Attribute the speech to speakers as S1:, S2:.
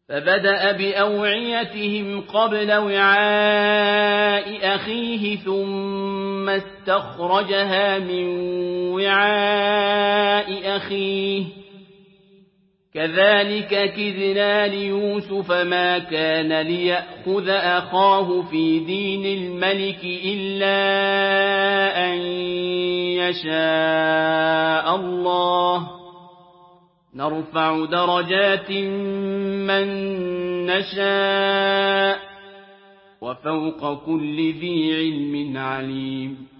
S1: فبدأ بأوعيتهم قبل وعاء أخيه ثم استخرجها من وعاء أخيه كذلك كدنا ليوسف ما كان ليأخذ أخاه في دين الملك إلا أن يشاء الله نرفع درجات من نشاء وفوق كل ذي علم عليم